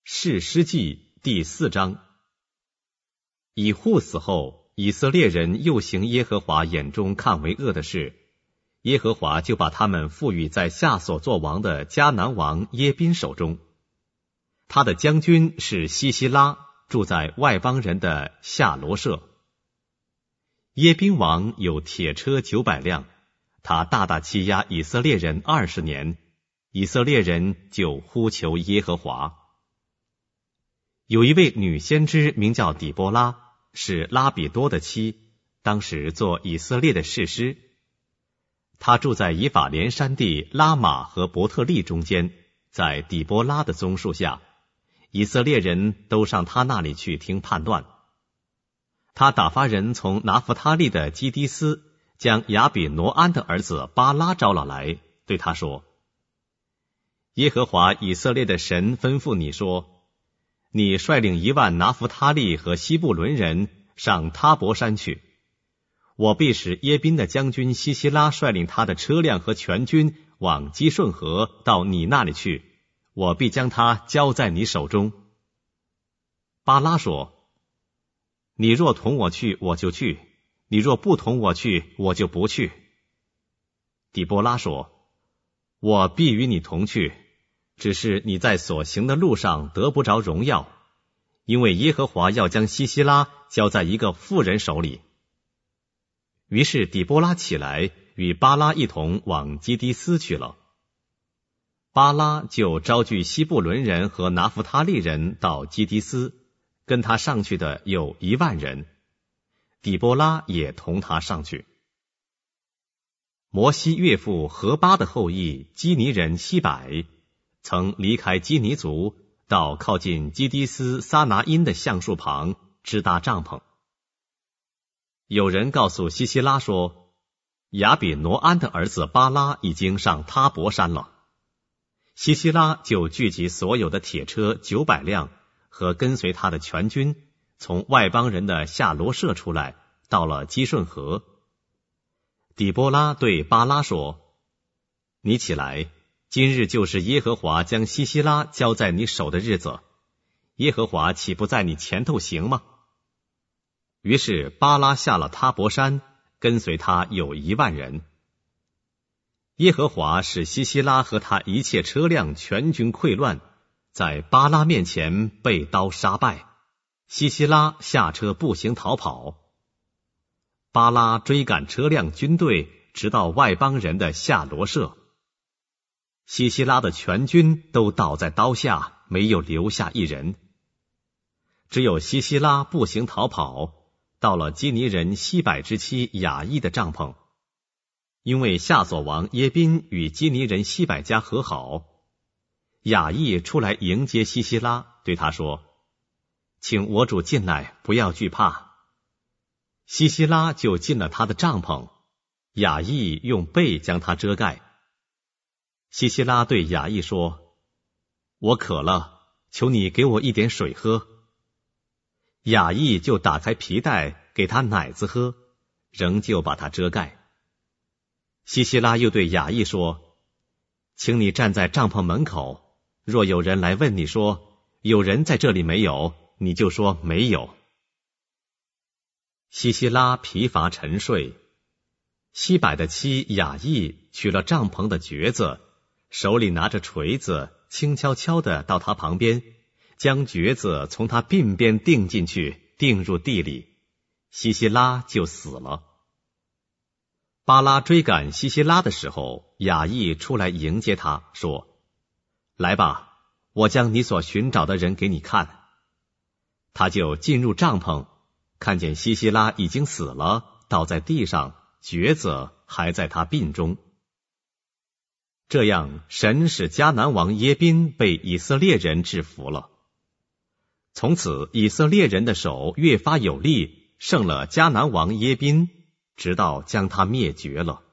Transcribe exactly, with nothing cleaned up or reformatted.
士师记第四章。以户死后，以色列人又行耶和华眼中看为恶的事，耶和华就把他们赋予在夏所作王的迦南王耶宾手中。他的将军是西西拉，住在外邦人的夏罗舍。耶宾王有铁车九百辆，他大大欺压以色列人二十年，以色列人就呼求耶和华。有一位女先知名叫底波拉，是拉比多的妻，当时做以色列的士师。她住在以法莲山地拉玛和伯特利中间，在底波拉的棕树下，以色列人都上她那里去听判断。他打发人从拿弗他利的基迪斯，将亚比挪安的儿子巴拉招了来，对他说：耶和华以色列的神吩咐你说，你率领一万拿弗他利和西布伦人上他伯山去，我必使耶宾的将军西西拉率领他的车辆和全军往基顺河到你那里去，我必将他交在你手中。巴拉说：你若同我去，我就去；你若不同我去，我就不去。底波拉说：我必与你同去，只是你在所行的路上得不着荣耀，因为耶和华要将西西拉交在一个妇人手里。于是底波拉起来，与巴拉一同往基迪斯去了。巴拉就招聚西布伦人和拿弗他利人到基迪斯，跟他上去的有一万人，底波拉也同他上去。摩西岳父何巴的后裔基尼人西百，曾离开基尼族，到靠近基迪斯撒拿因的橡树旁支搭帐篷。有人告诉西西拉说，亚比挪安的儿子巴拉已经上他伯山了。西西拉就聚集所有的铁车九百辆和跟随他的全军，从外邦人的夏罗舍出来，到了基顺河。底波拉对巴拉说：你起来，今日就是耶和华将西西拉交在你手的日子，耶和华岂不在你前头行吗？于是巴拉下了他伯山，跟随他有一万人。耶和华使西西拉和他一切车辆全军溃乱，在巴拉面前被刀杀败，西西拉下车步行逃跑。巴拉追赶车辆军队，直到外邦人的夏罗舍。西西拉的全军都倒在刀下，没有留下一人。只有西西拉步行逃跑，到了基尼人西百之妻雅意的帐篷，因为夏所王耶宾与基尼人西百家和好。雅意出来迎接西西拉，对他说：请我主进来，不要惧怕。西西拉就进了他的帐篷，雅意用被将他遮盖。西西拉对雅意说：我渴了，求你给我一点水喝。雅意就打开皮带给他奶子喝，仍旧把他遮盖。西西拉又对雅意说：请你站在帐篷门口，若有人来问你说，有人在这里没有，你就说没有。西西拉疲乏沉睡，西百的妻雅意取了帐篷的橛子，手里拿着锤子，轻悄悄地到他旁边，将橛子从他鬓边钉进去，钉入地里，西西拉就死了。巴拉追赶西西拉的时候，雅意出来迎接他，说：来吧，我将你所寻找的人给你看。他就进入帐篷，看见西西拉已经死了，倒在地上，橛子还在他鬓中。这样，神使迦南王耶宾被以色列人制服了。从此，以色列人的手越发有力，胜了迦南王耶宾，直到将他灭绝了。